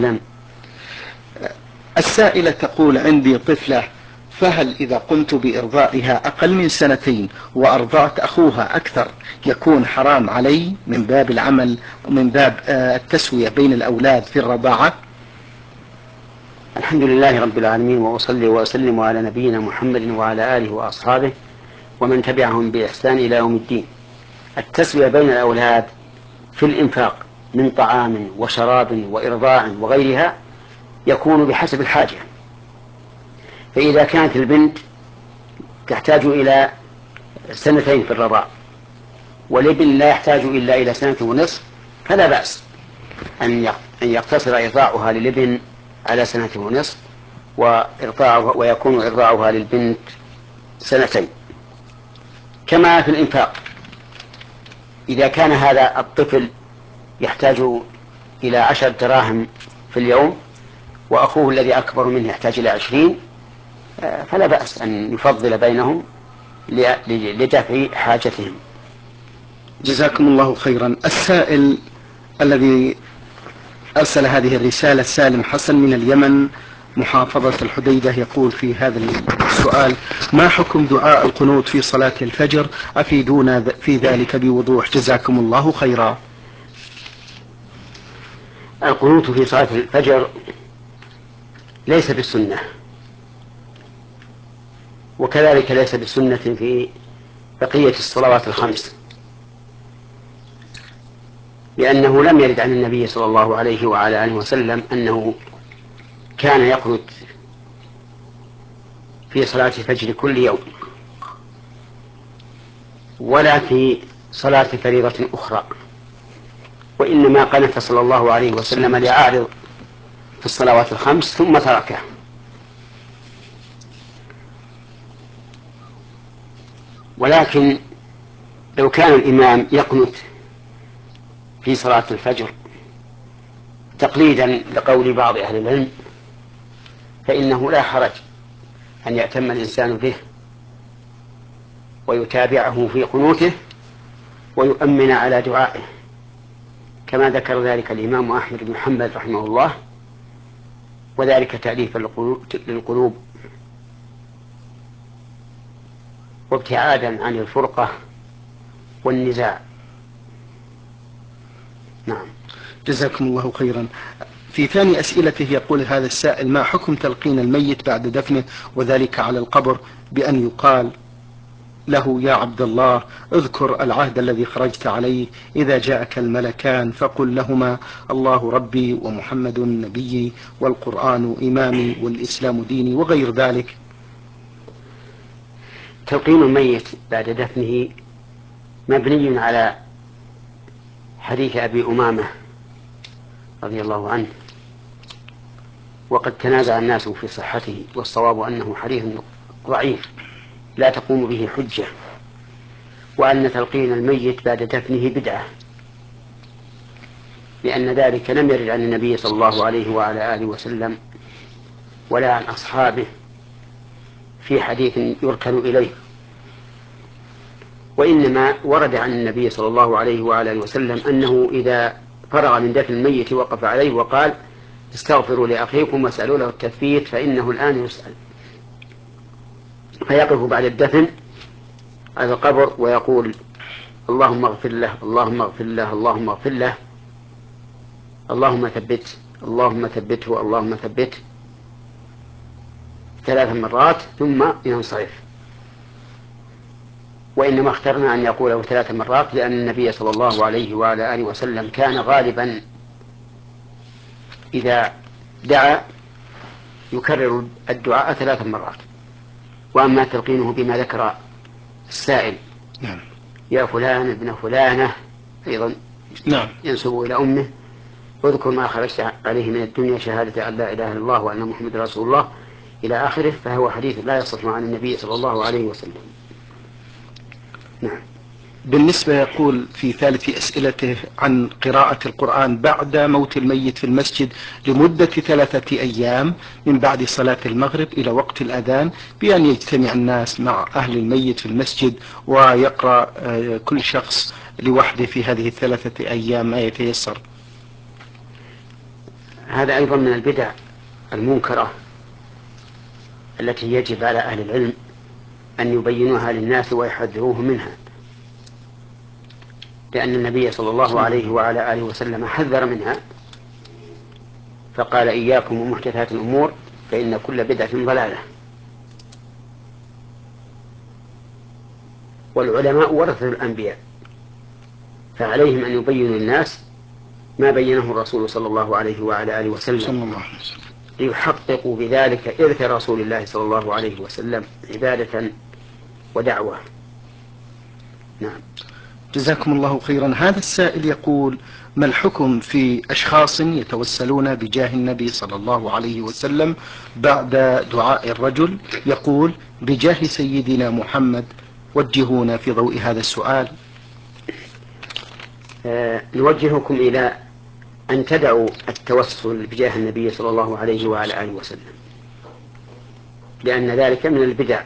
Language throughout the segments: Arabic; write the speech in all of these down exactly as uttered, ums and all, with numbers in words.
السائلة تقول: عندي طفلة، فهل إذا قمت بإرضاعها أقل من سنتين وأرضعت أخوها أكثر يكون حرام علي من باب العمل ومن باب التسوية بين الأولاد في الرضاعة؟ الحمد لله رب العالمين، وأصلي وأسلم على نبينا محمد وعلى آله وأصحابه ومن تبعهم بإحسان إلى يوم الدين. التسوية بين الأولاد في الإنفاق من طعام وشراب وإرضاع وغيرها يكون بحسب الحاجة. فإذا كانت البنت تحتاج إلى سنتين في الرضاع والابن لا يحتاج إلا إلى سنة ونصف فلا بأس أن يقتصر إرضاعها للابن على سنة ونصف وإرضاعها ويكون إرضاعها للبنت سنتين. كما في الإنفاق، إذا كان هذا الطفل يحتاج إلى عشر دراهم في اليوم وأخوه الذي أكبر منه يحتاج إلى عشرين فلا بأس أن يفضل بينهم لدفع حاجتهم. جزاكم الله خيرا. السائل الذي أرسل هذه الرسالة سالم حسن من اليمن محافظة الحديدة يقول في هذا السؤال: ما حكم دعاء القنوت في صلاة الفجر؟ أفيدونا في ذلك بوضوح جزاكم الله خيرا. القنوت في صلاة الفجر ليس بالسنة، وكذلك ليس بالسنة في بقية الصلوات الخمس، لأنه لم يرد عن النبي صلى الله عليه وعلى آله وسلم أنه كان يقنت في صلاة الفجر كل يوم ولا في صلاة فريضة أخرى، وإنما قنت صلى الله عليه وسلم لعارض في الصلوات الخمس ثم تركه. ولكن لو كان الإمام يقنت في صلاة الفجر تقليدا لقول بعض أهل العلم فإنه لا حرج أن يأتم الإنسان به ويتابعه في قنوته ويؤمن على دعائه، كما ذكر ذلك الإمام أحمد بن حنبل رحمه الله، وذلك تأليفا للقلوب وابتعادا عن الفرقة والنزاع. نعم. جزاكم الله خيرا. في ثاني أسئلته يقول هذا السائل: ما حكم تلقين الميت بعد دفنه وذلك على القبر بأن يقال له: يا عبد الله، اذكر العهد الذي خرجت عليه، إذا جاءك الملكان فقل لهما: الله ربي ومحمد نبيي والقرآن إمامي والإسلام ديني، وغير ذلك؟ تلقين الميت بعد دفنه مبني على حديث أبي أمامة رضي الله عنه، وقد تنازع الناس في صحته، والصواب أنه حديث ضعيف لا تقوم به حجة، وأن تلقين الميت بعد دفنه بدعة، لأن ذلك لم يرد عن النبي صلى الله عليه وعلى آله وسلم ولا عن أصحابه في حديث يركن إليه، وإنما ورد عن النبي صلى الله عليه وعلى آله وسلم أنه إذا فرغ من دفن الميت وقف عليه وقال: استغفروا لأخيكم واسألوا له التثبيت فإنه الآن يسأل، فيقف بعد الدفن على القبر ويقول: اللهم اغفر له، اللهم اغفر له، اللهم اغفر له، اللهم ثبته، اللهم ثبته، اللهم ثبته، ثلاث مرات ثم ينصرف. وإنما اخترنا أن يقوله ثلاث مرات لأن النبي صلى الله عليه وعلى آله وسلم كان غالبا إذا دعا يكرر الدعاء ثلاث مرات. وأما تلقينه بما ذكر السائل: نعم. يا فلان ابن فلانة، أيضا نعم. ينسب إلى أمه: واذكر ما خرجت عليه من الدنيا شهادة أن لا إله إلا الله وأن محمد رسول الله إلى آخره، فهو حديث لا يصح عن النبي صلى الله عليه وسلم. نعم. بالنسبة يقول في ثالث أسئلته عن قراءة القرآن بعد موت الميت في المسجد لمدة ثلاثة أيام من بعد صلاة المغرب إلى وقت الأذان، بأن يجتمع الناس مع أهل الميت في المسجد ويقرأ كل شخص لوحده في هذه الثلاثة أيام ما يتيسر. هذا أيضا من البدع المنكرة التي يجب على أهل العلم أن يبينوها للناس ويحذروهم منها، لأن النبي صلى الله عليه وعلى آله وسلم حذر منها فقال: إياكم ومحدثات الأمور فإن كل بدعة ضلالة. والعلماء ورثة الأنبياء، فعليهم أن يبينوا للناس ما بينه الرسول صلى الله عليه وعلى آله وسلم ليحققوا بذلك إرث رسول الله صلى الله عليه وسلم عبادة ودعوة. نعم. جزاكم الله خيرا. هذا السائل يقول: ما الحكم في أشخاص يتوسلون بجاه النبي صلى الله عليه وسلم بعد دعاء الرجل؟ يقول: بجاه سيدنا محمد وجهونا في ضوء هذا السؤال. آه نوجهكم إلى أن تدعوا التوسل بجاه النبي صلى الله عليه وعلى آله وسلم، لأن ذلك من البدع،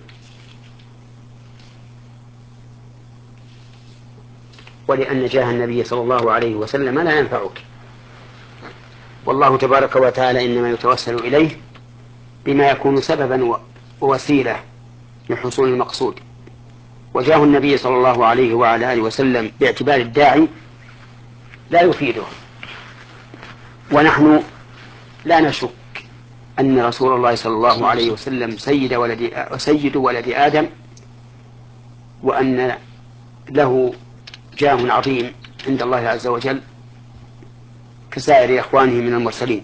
ولأن جاه النبي صلى الله عليه وسلم لا ينفعك، والله تبارك وتعالى إنما يتوسل إليه بما يكون سببا ووسيلة لحصول المقصود، وجاه النبي صلى الله عليه وعلى آله وسلم باعتبار الداعي لا يفيده. ونحن لا نشك أن رسول الله صلى الله عليه وسلم سيد ولد, سيد ولد آدم، وأن له جاه عظيم عند الله عز وجل كسائر إخوانه من المرسلين،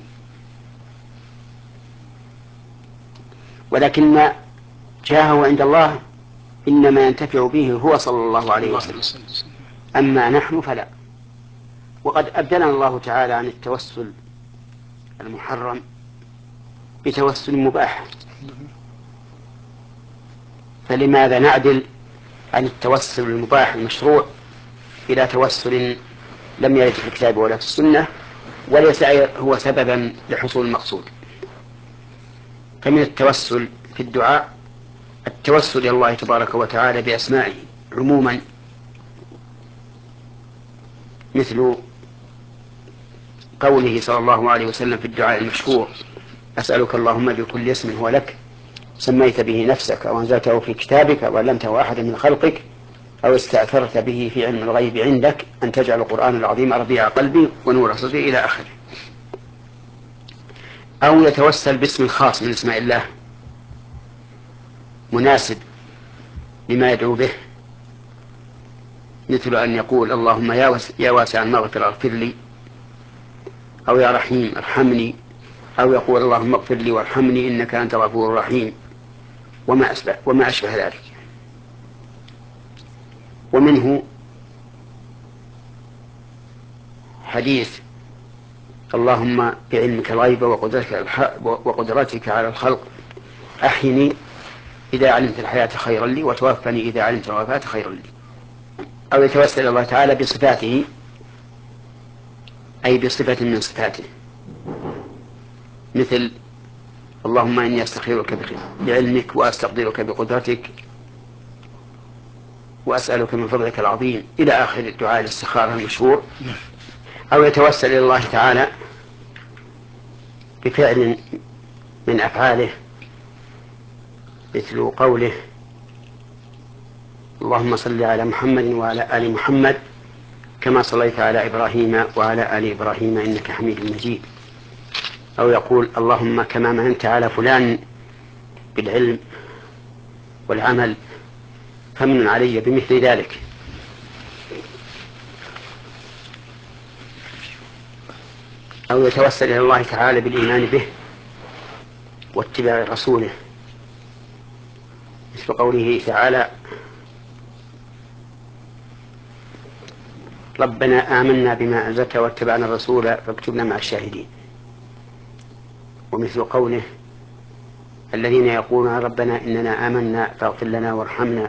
ولكن ما جاهه عند الله إنما ينتفع به هو صلى الله عليه وسلم، أما نحن فلا. وقد أبدلنا الله تعالى عن التوسل المحرم بتوسل مباح، فلماذا نعدل عن التوسل المباح المشروع إلى توسل لم يرد في الكتاب ولا في السنة وليس هو سببا لحصول المقصود؟ فمن التوسل في الدعاء التوسل إلى الله تبارك وتعالى بأسمائه عموما، مثل قوله صلى الله عليه وسلم في الدعاء المشهور: أسألك اللهم بكل اسم هو لك سميت به نفسك أو أنزلته في كتابك أو علمته أحدا من خلقك أو استأثرت به في علم الغيب عندك أن تجعل القرآن العظيم ربيع قلبي ونور صدري إلى آخره. أو يتوسل باسم خاص من اسماء الله مناسب لما يدعو به، مثل أن يقول: اللهم يا واسع المغفرة اغفر لي، أو يا رحيم ارحمني، أو يقول: اللهم اغفر لي وارحمني إنك أنت الغفور الرحيم، وما أشبه, وما أشبه ذلك. ومنه حديث: اللهم بعلمك الغيب وقدرتك على الخلق أحيني إذا علمت الحياة خيرا لي وتوفني إذا علمت الوفاة خيرا لي. أو يتوسل الله تعالى بصفاته، أي بصفة من صفاته، مثل: اللهم إني أستخيرك بعلمك وأستقدرك بقدرتك وأسألك من فضلك العظيم إلى آخر الدعاء الاستخارة المشهور. أو يتوسل إلى الله تعالى بفعل من أفعاله، مثل قوله: اللهم صل على محمد وعلى آل محمد كما صليت على إبراهيم وعلى آل إبراهيم إنك حميد مجيد. أو يقول: اللهم كما مننت على فلان بالعلم والعمل فمن علي بمثل ذلك. أو يتوسل إلى الله تعالى بالإيمان به واتباع رسوله، مثل قوله تعالى: ربنا آمنا بما أنزلت واتبعنا الرسول فاكتبنا مع الشاهدين. ومثل قوله: الذين يقولون ربنا إننا آمنا فاغفر لنا وارحمنا.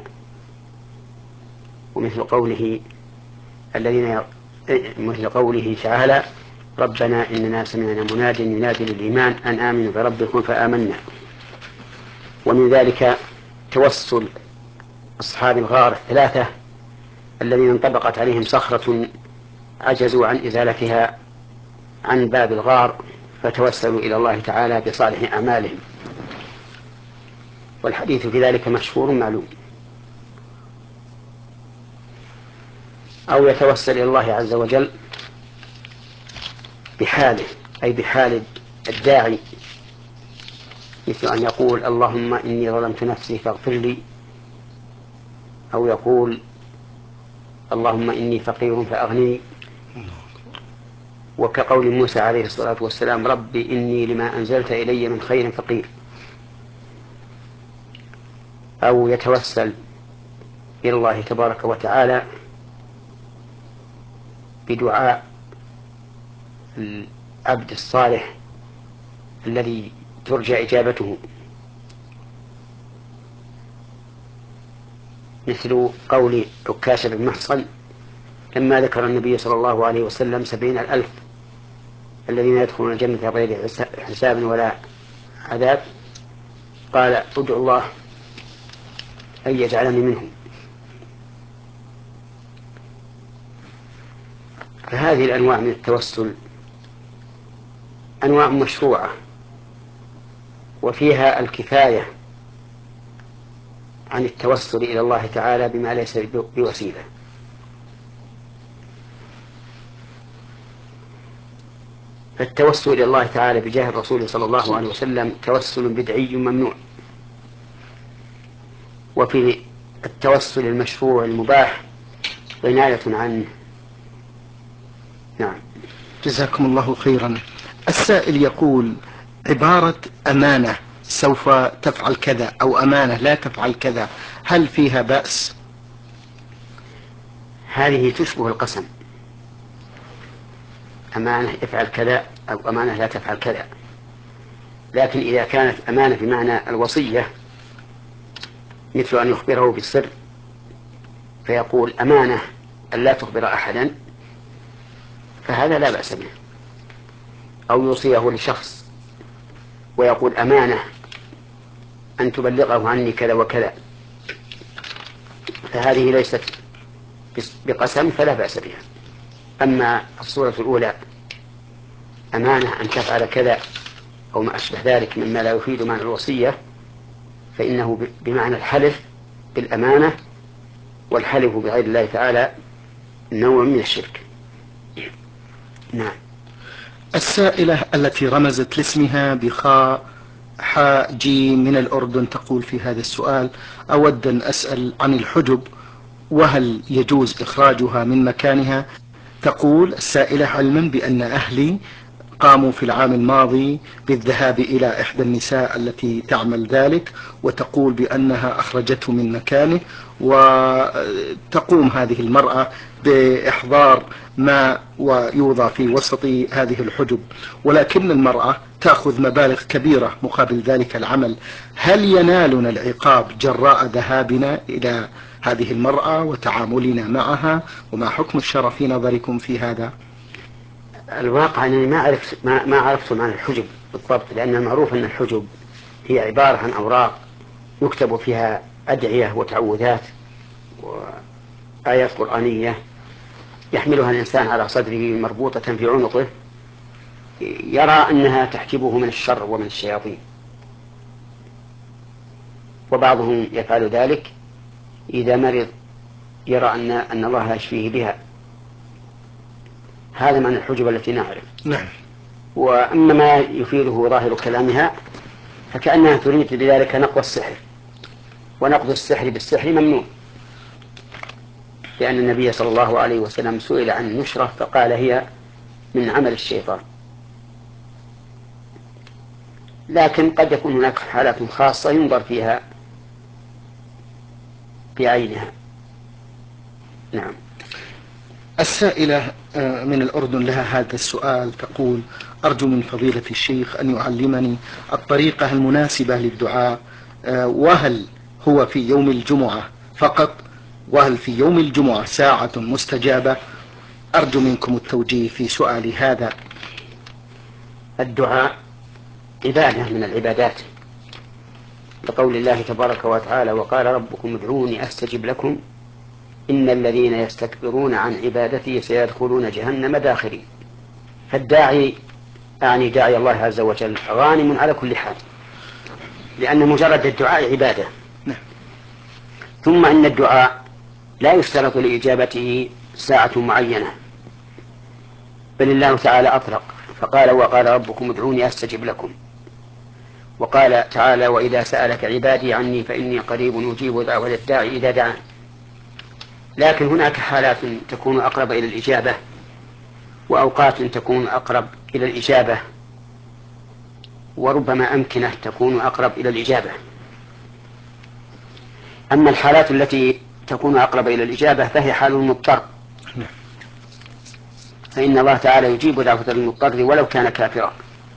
ومثل قوله الذين ي... مثل قوله تعالى: ربنا إننا سمعنا مناد ينادي للإيمان أن آمنوا بربكم فآمنا. ومن ذلك توسل أصحاب الغار الثلاثة الذين انطبقت عليهم صخرة عجزوا عن إزالتها عن باب الغار فتوسلوا إلى الله تعالى بصالح أعمالهم، والحديث في ذلك مشهور معلوم. أو يتوسل إلى الله عز وجل بحاله، أي بحال الداعي، مثل أن يقول اللهم إني ظلمت نفسي فاغفر لي، أو يقول اللهم إني فقير فأغنني، وكقول موسى عليه الصلاة والسلام رب إني لما أنزلت إلي من خير فقير. أو يتوسل إلى الله تبارك وتعالى بدعاء العبد الصالح الذي ترجى إجابته، مثل قول عكاشة بن محصن لما ذكر النبي صلى الله عليه وسلم سبعين الألف الذين يدخلون الجنة بغير حساب ولا عذاب، قال ادعو الله أن يجعلني منهم. فهذه الأنواع من التوسل أنواع مشروعة، وفيها الكفاية عن التوسل إلى الله تعالى بما ليس بوسيلة. فالتوسل إلى الله تعالى بجاه الرسول صلى الله عليه وسلم توسل بدعي ممنوع. وفي التوسل المشروع المباح عناية عنه. نعم. جزاكم الله خيرا. السائل يقول عبارة أمانة سوف تفعل كذا أو أمانة لا تفعل كذا، هل فيها بأس؟ هذه تشبه القسم، أمانة افعل كذا أو أمانة لا تفعل كذا. لكن إذا كانت أمانة بمعنى الوصية، مثل أن يخبره بالسر فيقول أمانة أن لا تخبر أحدا، فهذا لا بأس به. أو يوصيه لشخص ويقول أمانة أن تبلغه عني كذا وكذا، فهذه ليست بقسم فلا بأس بها. أما الصورة الأولى أمانة أن تفعل كذا أو ما أشبه ذلك مما لا يفيد معنى الوصية، فإنه بمعنى الحلف بالأمانة، والحلف بغير الله تعالى نوع من الشرك. نعم. السائلة التي رمزت لاسمها بخاء حاء جيم من الأردن تقول في هذا السؤال: أود أن أسأل عن الحجب وهل يجوز إخراجها من مكانها؟ تقول السائلة: علما بأن أهلي قاموا في العام الماضي بالذهاب إلى إحدى النساء التي تعمل ذلك، وتقول بأنها أخرجته من مكانه، وتقوم هذه المرأة بإحضار ماء ويوضع في وسط هذه الحجب، ولكن المرأة تأخذ مبالغ كبيرة مقابل ذلك العمل. هل ينالنا العقاب جراء ذهابنا إلى هذه المرأة وتعاملنا معها؟ وما حكم الشرع في نظركم في هذا؟ الواقع أنني ما عرفت ما, ما عرفت معنى الحجب بالضبط، لأن المعروف أن الحجب هي عبارة عن أوراق يكتب فيها أدعية وتعوذات وآيات قرآنية يحملها الإنسان على صدره مربوطة في عنقه، يرى أنها تحجبه من الشر ومن الشياطين. وبعضهم يفعل ذلك إذا مرض، يرى أن أن الله يشفيه بها. هذا معنى الحجب التي نعرف. نعم. وأما ما يفيده ظاهر كلامها فكأنها تريد بذلك نقض السحر، ونقض السحر بالسحر ممنوع، لأن النبي صلى الله عليه وسلم سئل عن النشرة فقال هي من عمل الشيطان. لكن قد يكون هناك حالات خاصة ينظر فيها بعينها. نعم. السائلة من الأردن لها هذا السؤال، تقول: أرجو من فضيلة الشيخ أن يعلمني الطريقة المناسبة للدعاء، وهل هو في يوم الجمعة فقط؟ وهل في يوم الجمعة ساعة مستجابة؟ أرجو منكم التوجيه في سؤالي هذا. الدعاء عبادة من العبادات، لقول الله تبارك وتعالى: وقال ربكم ادعوني أستجب لكم إن الذين يستكبرون عن عبادتي سيدخلون جهنم داخرين. فالداعي أعني داعي الله عز وجل غانم على كل حال، لأن مجرد الدعاء عبادة. ثم إن الدعاء لا يشترط لإجابته ساعة معينة، بل الله تعالى أطلق فقال وقال ربكم ادعوني أستجب لكم، وقال تعالى وإذا سألك عبادي عني فإني قريب أجيب دعوة الداعي إذا دعان. لكن هناك حالات تكون أقرب إلى الإجابة، وأوقات تكون أقرب إلى الإجابة، وربما أمكنة تكون أقرب إلى الإجابة. أما الحالات التي تكون أقرب إلى الإجابة فهي حال المضطر، فإن الله تعالى يجيب دعوة المضطر ولو كان كافرا،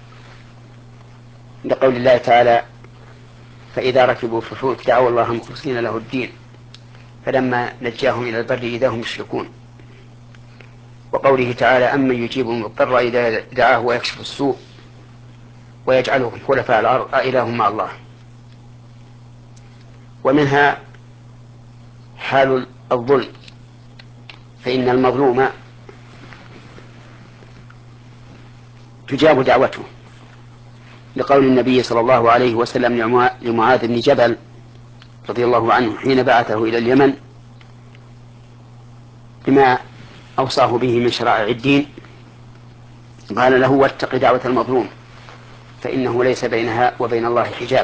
لقول الله تعالى فإذا ركبوا في الفلك دعوا الله مخلصين له الدين فلما نجاهم إلى البر إذا هم يشركون. وقوله تعالى أمن يجيب المضطر إذا دعاه ويكشف السوء ويجعلهم خلفاء الأرض أإله مع الله. ومنها حال الظلم، فإن المظلوم تجاب دعوته، لقول النبي صلى الله عليه وسلم لمعاذ بن جبل رضي الله عنه حين بعثه إلى اليمن بما أوصاه به من شرائع الدين، قال له واتق دعوة المظلوم فإنه ليس بينها وبين الله حجاب.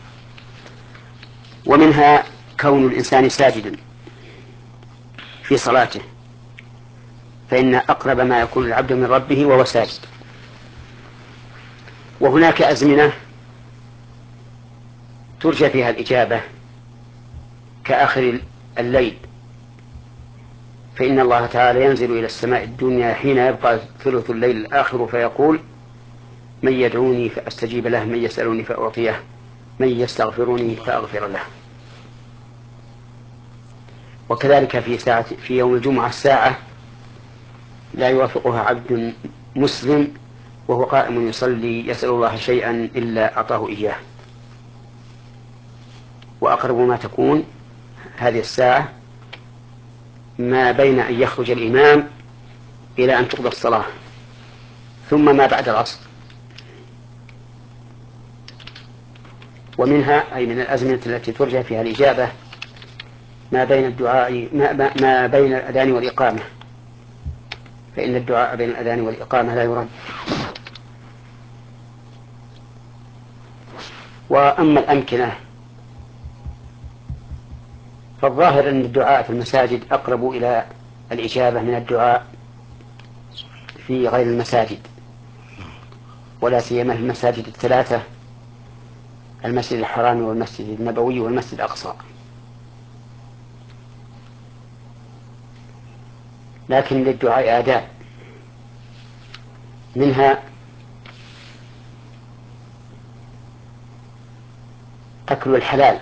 ومنها كون الإنسان ساجدا في صلاته، فإن أقرب ما يكون العبد من ربه وهو ساجد. وهناك أزمنة ترجى فيها الإجابة كآخر الليل، فإن الله تعالى ينزل إلى السماء الدنيا حين يبقى ثلث الليل الآخر فيقول من يدعوني فأستجيب له، من يسألني فأعطيه، من يستغفرني فأغفر له. وكذلك في ساعة في يوم الجمعة الساعة لا يوافقها عبد مسلم وهو قائم يصلي يسأل الله شيئا إلا أعطاه إياه. وأقرب ما تكون هذه الساعة ما بين أن يخرج الإمام إلى أن تقضى الصلاة، ثم ما بعد العصر. ومنها أي من الأزمنة التي ترجى فيها الإجابة ما بين الدعاء ما, ما, ما بين الأذان والإقامة، فإن الدعاء بين الأذان والإقامة لا يرد. وأما الأمكنة فالظاهر أن الدعاء في المساجد أقرب إلى الإجابة من الدعاء في غير المساجد، ولا سيما في المساجد الثلاثة المسجد الحرام والمسجد النبوي والمسجد الأقصى. لكن للدعاء آداب، منها أكل الحلال،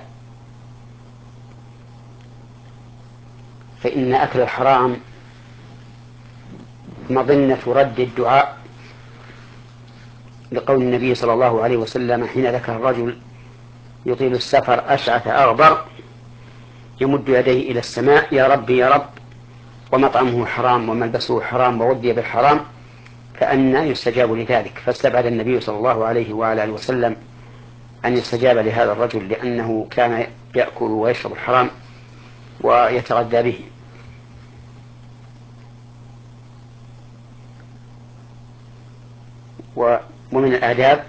فإن أكل الحرام مظنة رد الدعاء، لقول النبي صلى الله عليه وسلم حين ذكر الرجل يطيل السفر أشعث أغبر يمد يديه إلى السماء يا رب يا رب ومطعمه حرام وملبسه حرام وغذي بالحرام فأنى يستجاب لذلك. فاستبعد النبي صلى الله عليه وعلى آله وسلم أن يستجاب لهذا الرجل، لأنه كان يأكل ويشرب الحرام ويتغذى به. ومن الآداب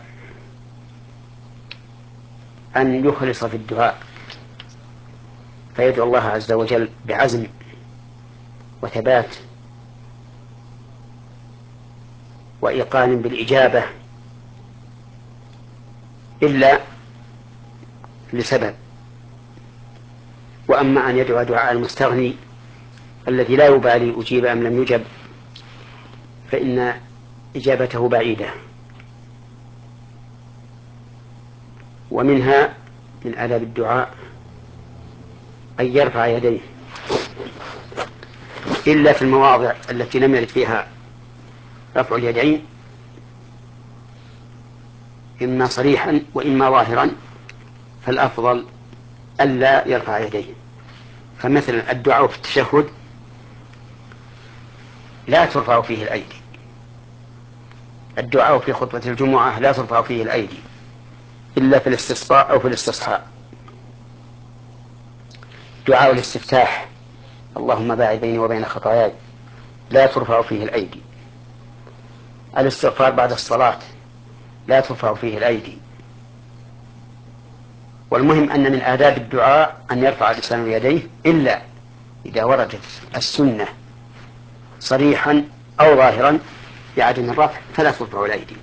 أن يخلص في الدعاء، فيدعو الله عز وجل بعزم وثبات وإيقان بالإجابة، إلا لسبب. وأما أن يدعو دعاء المستغني الذي لا يبالي أجيب أم لم يجب فإن إجابته بعيدة. ومنها من آداب الدعاء أن يرفع يديه، إلا في المواضع التي لم يرد فيها رفع اليدين إما صريحا وإما ظاهرا، فالأفضل ألا يرفع يديه. فمثلا الدعاء في التشهد لا ترفع فيه الأيدي، الدعاء في خطبة الجمعة لا ترفع فيه الأيدي إلا في الاستسقاء أو في الاستصحاء. دعاء الاستفتاح اللهم باعد بيني وبين خطاياي لا ترفع فيه الأيدي. الاستغفار بعد الصلاة لا ترفع فيه الأيدي. والمهم أن من آداب الدعاء أن يرفع الإنسان يديه إلا إذا وردت السنة صريحا أو ظاهرا بعدم الرفع فلا ترفع الأيدي.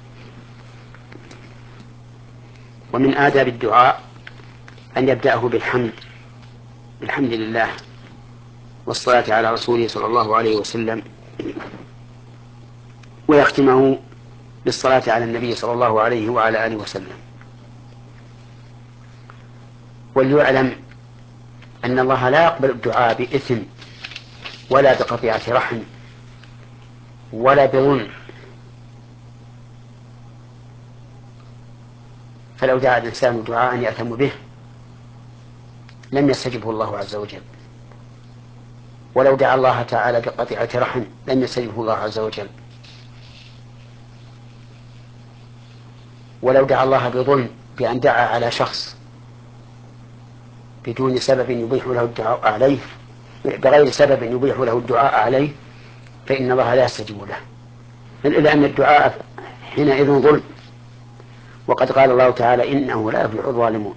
ومن آداب الدعاء أن يبدأه بالحمد بالحمد لله والصلاة على رسوله صلى الله عليه وسلم، ويختمه بالصلاة على النبي صلى الله عليه وعلى آله وسلم. وليعلم أن الله لا يقبل الدعاء بإثم ولا بقطيعة رحم ولا بظلم، فلو دعا الإنسان دعاء يأثم به لم يستجبه الله عز وجل، ولو دعا الله تعالى بقطيعة رحم لم يستجبه الله عز وجل، ولو دعا الله بظلم بأن دعا على شخص بدون سبب يبيح له الدعاء عليه بغير سبب يبيح له الدعاء عليه فإن الله لا يستجيب له، إلا أن الدعاء حينئذ ظلم، وقد قال الله تعالى إنه لا يفلح الظالمون.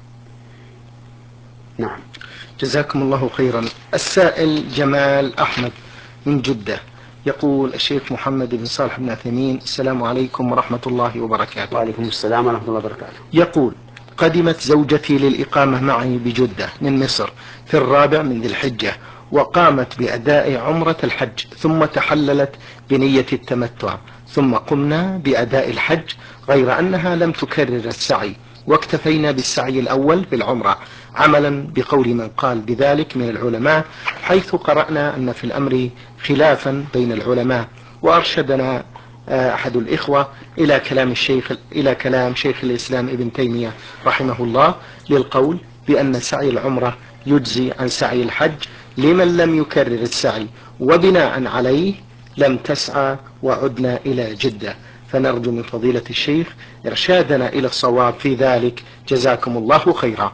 نعم. جزاكم الله خيرا. السائل جمال أحمد من جدة يقول: الشيخ محمد بن صالح بن عثيمين، السلام عليكم ورحمة الله وبركاته. وعليكم السلام ورحمة الله وبركاته. يقول: قدمت زوجتي للإقامة معي بجدة من مصر في الرابع من ذي الحجة، وقامت بأداء عمرة الحج ثم تحللت بنية التمتع، ثم قمنا بأداء الحج غير أنها لم تكرر السعي، واكتفينا بالسعي الأول بالعمرة عملا بقول من قال بذلك من العلماء، حيث قرأنا أن في الأمر خلافا بين العلماء. وأرشدنا أحد الإخوة إلى كلام الشيخ إلى كلام شيخ الإسلام ابن تيمية رحمه الله للقول بأن سعي العمرة يجزي عن سعي الحج لمن لم يكرر السعي، وبناء عليه لم تسعى وعدنا إلى جدة، فنرجو من فضيلة الشيخ إرشادنا إلى الصواب في ذلك، جزاكم الله خيرا.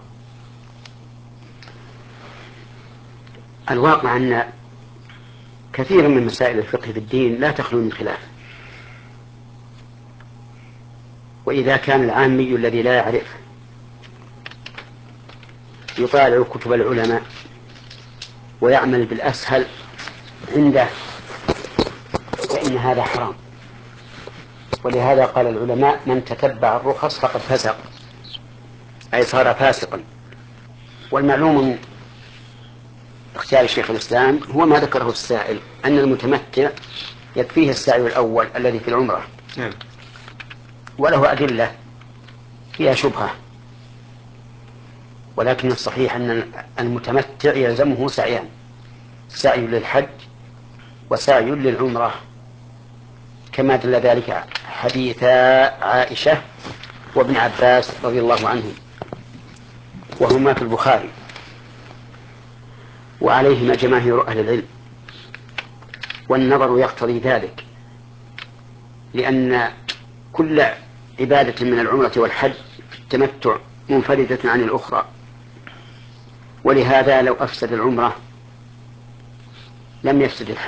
الواقع أن كثيرا من مسائل الفقه في الدين لا تخلو من خلاف، وإذا كان العامي الذي لا يعرف يطالع كتب العلماء ويعمل بالأسهل عنده فإن هذا حرام. ولهذا قال العلماء: من تتبع الرخص فقد فسق، أي صار فاسقا. والمعلوم من اختيار شيخ الإسلام هو ما ذكره السائل، أن المتمتع يكفيه السعي الأول الذي في العمرة، وله أدلة فيها شبهة، ولكن الصحيح أن المتمتع يلزمه سعيان: سعي للحج وسعي للعمرة، كما دل ذلك حديث عائشة وابن عباس رضي الله عنهم، وهما في البخاري، وعليهما جماهير أهل العلم. والنظر يقتضي ذلك، لأن كل عبادة من العمرة والحج في التمتع منفردة عن الأخرى، ولهذا لو أفسد العمرة لم يفسد الحج،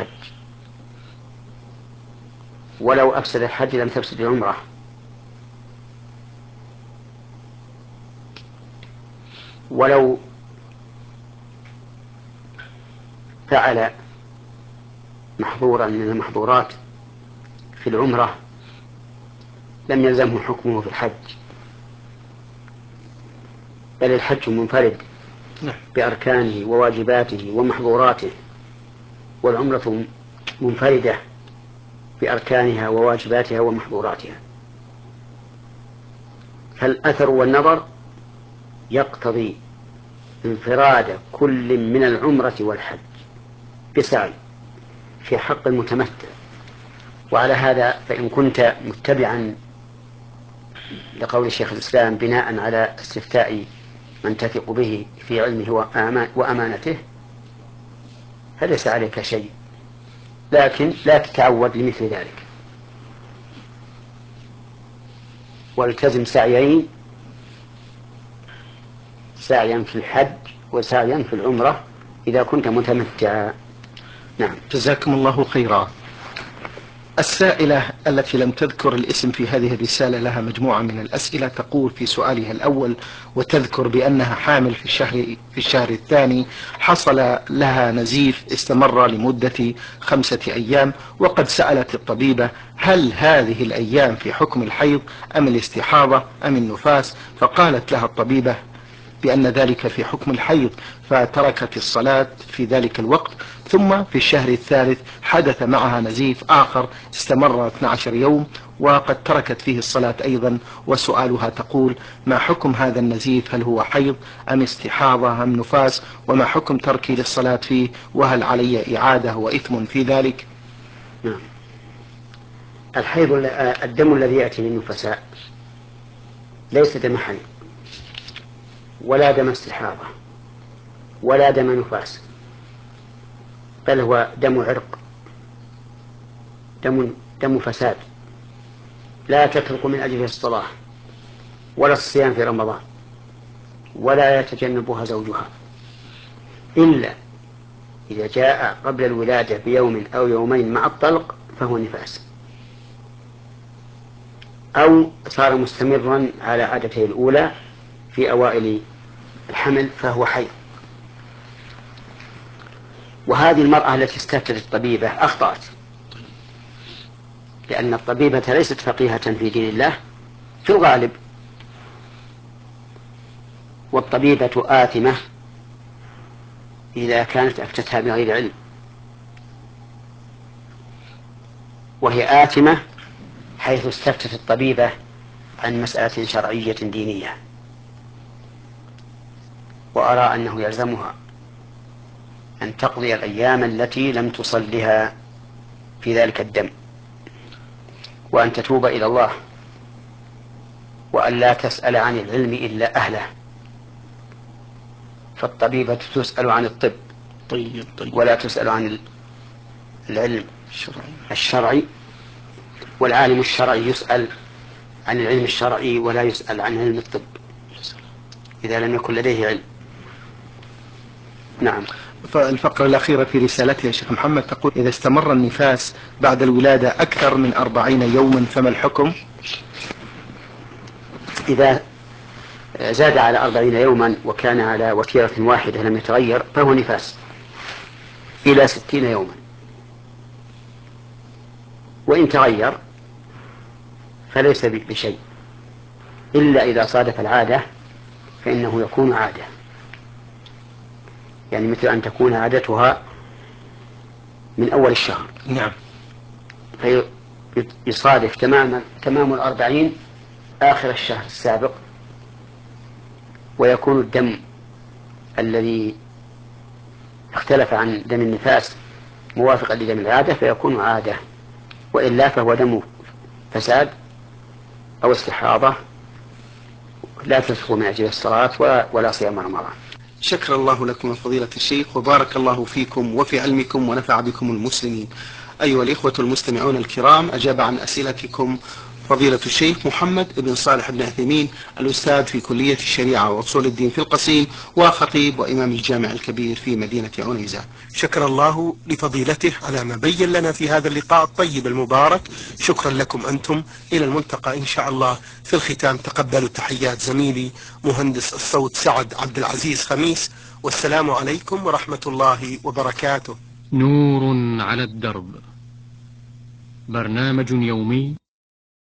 ولو أفسد الحج لم تفسد العمرة. ولو فعل محظورا من المحظورات في العمرة لم يلزمه حكمه في الحج، بل الحج منفرد بأركانه وواجباته ومحظوراته، والعمرة منفردة بأركانها وواجباتها ومحظوراتها. فالأثر والنظر يقتضي انفراد كل من العمرة والحج بسعي في حق المتمتع. وعلى هذا فإن كنت متبعا لقول شيخ الإسلام بناء على استفتاء من تثق به في علمه وأمانته فليس عليك شيء، لكن لا تتعود لمثل ذلك. والتزم سعيين، سعيا في الحج وسعيا في العمرة إذا كنت متمتعا. نعم. جزاكم الله خيرا. السائلة التي لم تذكر الاسم في هذه الرسالة لها مجموعة من الأسئلة. تقول في سؤالها الأول وتذكر بأنها حامل في الشهر, في الشهر الثاني، حصل لها نزيف استمر لمدة خمسة أيام، وقد سألت الطبيبة هل هذه الأيام في حكم الحيض أم الاستحاضة أم النفاس، فقالت لها الطبيبة بأن ذلك في حكم الحيض، فتركت الصلاة في ذلك الوقت. ثم في الشهر الثالث حدث معها نزيف آخر استمر اثني عشر يوم وقد تركت فيه الصلاة أيضا. وسؤالها تقول ما حكم هذا النزيف، هل هو حيض أم استحاضة أم نفاس، وما حكم تركي للصلاة فيه، وهل علي إعادة وإثم في ذلك؟ نعم. الحيض الدم الذي يأتي للنفساء ليس دم حيض ولا دم استحاضة ولا دم نفاس، بل هو دم عرق، دم, دم فساد لا تترك من أجله الصلاة ولا الصيام في رمضان ولا يتجنبها زوجها إلا إذا جاء قبل الولادة بيوم أو يومين مع الطلق فهو نفاس، أو صار مستمرا على عادته الأولى في أوائل الحمل فهو حيض. وهذه المرأة التي استفتت الطبيبة أخطأت، لأن الطبيبة ليست فقيهة في دين الله في الغالب، والطبيبة آثمة إذا كانت أفتتها بغير علم، وهي آثمة حيث استفتت الطبيبة عن مسألة شرعية دينية. وأرى أنه يلزمها أن تقضي الأيام التي لم تصلها في ذلك الدم، وأن تتوب إلى الله، وأن لا تسأل عن العلم إلا أهله، فالطبيبة تسأل عن الطب طيب طيب. ولا تسأل عن العلم الشرعي. الشرعي، والعالم الشرعي يسأل عن العلم الشرعي ولا يسأل عن علم الطب إذا لم يكن لديه علم. نعم. فالفقرة الأخيرة في رسالتها يا شيخ محمد تقول إذا استمر النفاس بعد الولادة أكثر من أربعين يوما فما الحكم؟ إذا زاد على أربعين يوما وكان على وتيرة واحدة لم يتغير فهو نفاس إلى ستين يوما، وإن تغير فليس بشيء إلا إذا صادف العادة فإنه يكون عادة، يعني مثل أن تكون عادتها من أول الشهر. نعم. فيصادف تمام تمام الأربعين آخر الشهر السابق، ويكون الدم الذي اختلف عن دم النفاس موافقا لدم العادة فيكون عادة، وإلا فهو دم فساد أو استحاضة لا تدخل من أجل الصلاة ولا صيام رمضان. شكر الله لكم فضيلة الشيخ وبارك الله فيكم وفي علمكم ونفع بكم المسلمين. أيها الإخوة المستمعون الكرام، أجاب عن أسئلتكم فضيلة الشيخ محمد بن صالح بن عثيمين، الأستاذ في كلية الشريعة وأصول الدين في القصيم، وخطيب وإمام الجامع الكبير في مدينة عنيزة. شكر الله لفضيلته على ما بين لنا في هذا اللقاء الطيب المبارك. شكرا لكم أنتم. إلى الملتقى إن شاء الله. في الختام تقبلوا تحيات زميلي مهندس الصوت سعد عبد العزيز خميس، والسلام عليكم ورحمة الله وبركاته. نور على الدرب، برنامج يومي